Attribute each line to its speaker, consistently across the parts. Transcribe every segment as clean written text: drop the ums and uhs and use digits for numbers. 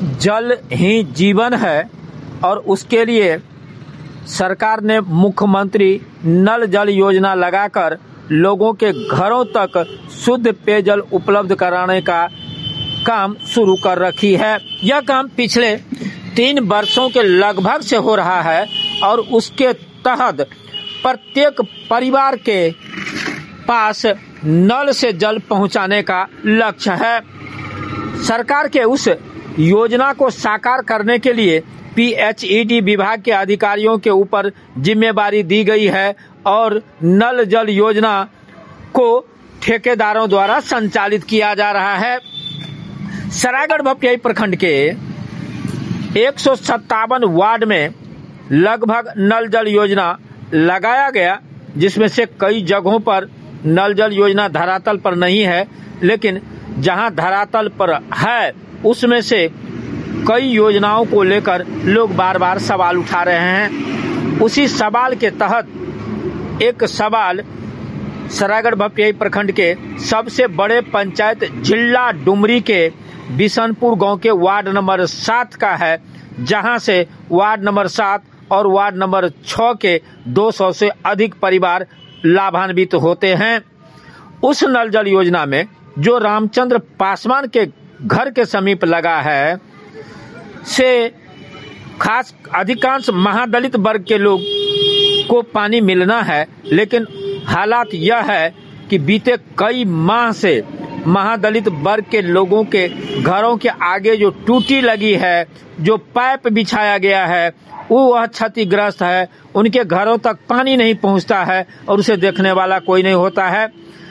Speaker 1: जल ही जीवन है और उसके लिए सरकार ने मुख्यमंत्री नल जल योजना लगाकर लोगों के घरों तक शुद्ध पेयजल उपलब्ध कराने का काम शुरू कर रखी है। यह काम पिछले 3 वर्षों के लगभग से हो रहा है और उसके तहत प्रत्येक परिवार के पास नल से जल पहुंचाने का लक्ष्य है। सरकार के उस योजना को साकार करने के लिए PHED विभाग के अधिकारियों के ऊपर जिम्मेदारी दी गई है और नल जल योजना को ठेकेदारों द्वारा संचालित किया जा रहा है। सरायगढ़ भपटियाही प्रखंड के 157 वार्ड में लगभग नल जल योजना लगाया गया, जिसमें से कई जगहों पर नल जल योजना धरातल पर नहीं है, लेकिन जहां धरातल पर है उसमें से कई योजनाओं को लेकर लोग बार बार सवाल उठा रहे हैं। उसी सवाल के तहत एक सवाल सरायगढ़ भपटियाही प्रखंड के सबसे बड़े पंचायत जिला डुमरी के बिशनपुर गांव के वार्ड नंबर 7 का है, जहां से वार्ड नंबर 7 और वार्ड नंबर 6 के 200 से अधिक परिवार लाभान्वित होते हैं। उस नल जल योजना में जो रामचंद्र पासवान के घर के समीप लगा है से खास अधिकांश महादलित वर्ग के लोग को पानी मिलना है, लेकिन हालात यह है कि बीते कई माह से महादलित वर्ग के लोगों के घरों के आगे जो टूटी लगी है, जो पाइप बिछाया गया है, वह क्षतिग्रस्त है। उनके घरों तक पानी नहीं पहुंचता है और उसे देखने वाला कोई नहीं होता है।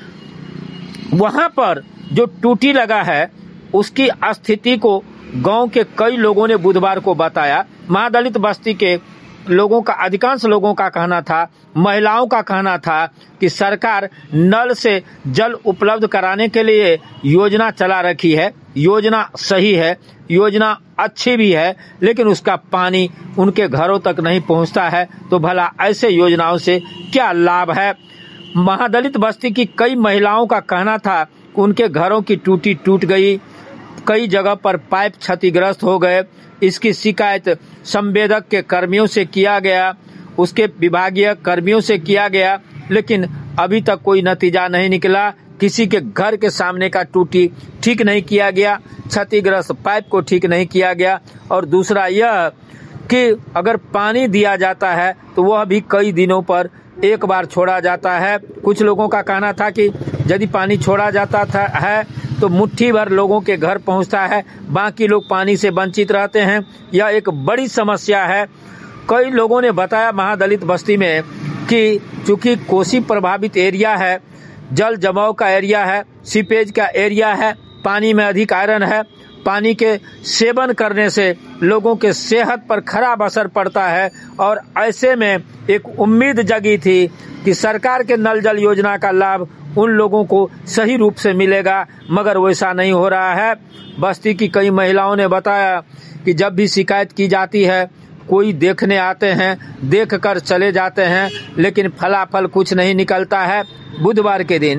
Speaker 1: वहां पर जो टूटी लगा है उसकी स्थिति को गांव के कई लोगों ने बुधवार को बताया। महादलित बस्ती के लोगों का, अधिकांश लोगों का कहना था, महिलाओं का कहना था कि सरकार नल से जल उपलब्ध कराने के लिए योजना चला रखी है। योजना सही है, योजना अच्छी भी है, लेकिन उसका पानी उनके घरों तक नहीं पहुंचता है। तो भला ऐसे योजनाओं से क्या लाभ है? महादलित बस्ती की कई महिलाओं का कहना था कि उनके घरों की टूटी टूट गई, कई जगह पर पाइप क्षतिग्रस्त हो गए। इसकी शिकायत संवेदक के कर्मियों से किया गया, उसके विभागीय कर्मियों से किया गया, लेकिन अभी तक कोई नतीजा नहीं निकला। किसी के घर के सामने का टूटी ठीक नहीं किया गया, क्षतिग्रस्त पाइप को ठीक नहीं किया गया। और दूसरा यह कि अगर पानी दिया जाता है तो वह भी कई दिनों पर एक बार छोड़ा जाता है। कुछ लोगों का कहना था कि यदि पानी छोड़ा जाता है तो मुट्ठी भर लोगों के घर पहुंचता है, बाकी लोग पानी से वंचित रहते हैं। यह एक बड़ी समस्या है। कई लोगों ने बताया महादलित बस्ती में कि चूंकि कोसी प्रभावित एरिया है, जल जमाव का एरिया है, सीपेज का एरिया है, पानी में अधिक आयरन है, पानी के सेवन करने से लोगों के सेहत पर खराब असर पड़ता है। और ऐसे में एक उम्मीद जगी थी कि सरकार के नल जल योजना का लाभ उन लोगों को सही रूप से मिलेगा, मगर वैसा नहीं हो रहा है। बस्ती की कई महिलाओं ने बताया कि जब भी शिकायत की जाती है कोई देखने आते हैं, देख कर चले जाते हैं, लेकिन फलाफल कुछ नहीं निकलता है। बुधवार के दिन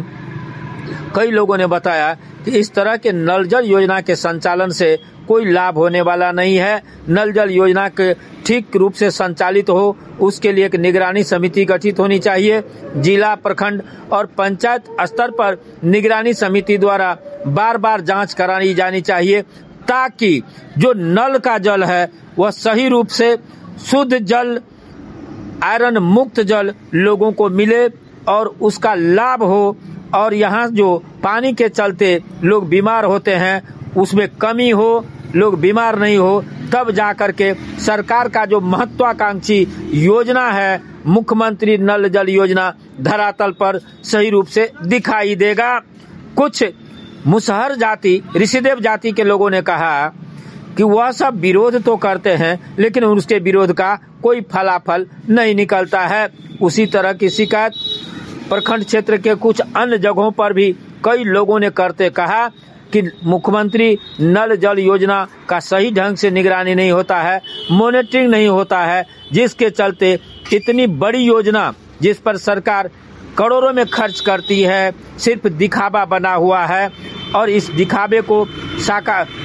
Speaker 1: कई लोगों ने बताया कि इस तरह के नल जल योजना के संचालन से कोई लाभ होने वाला नहीं है। नल जल योजना के ठीक रूप से संचालित हो उसके लिए एक निगरानी समिति गठित होनी चाहिए। जिला, प्रखंड और पंचायत स्तर पर निगरानी समिति द्वारा बार बार जांच कराई जानी चाहिए, ताकि जो नल का जल है वह सही रूप से शुद्ध जल, आयरन मुक्त जल लोगों को मिले और उसका लाभ हो। और यहाँ जो पानी के चलते लोग बीमार होते हैं उसमें कमी हो, लोग बीमार नहीं हो, तब जाकर के सरकार का जो महत्वाकांक्षी योजना है मुख्यमंत्री नल जल योजना धरातल पर सही रूप से दिखाई देगा। कुछ मुसहर जाति, ऋषिदेव जाति के लोगों ने कहा कि वह सब विरोध तो करते हैं लेकिन उसके विरोध का कोई फलाफल नहीं निकलता है। उसी तरह की शिकायत प्रखंड क्षेत्र के कुछ अन्य जगहों पर भी कई लोगों ने करते कहा कि मुख्यमंत्री नल जल योजना का सही ढंग से निगरानी नहीं होता है, मॉनिटरिंग नहीं होता है, जिसके चलते इतनी बड़ी योजना जिस पर सरकार करोड़ों में खर्च करती है सिर्फ दिखावा बना हुआ है। और इस दिखावे को साकार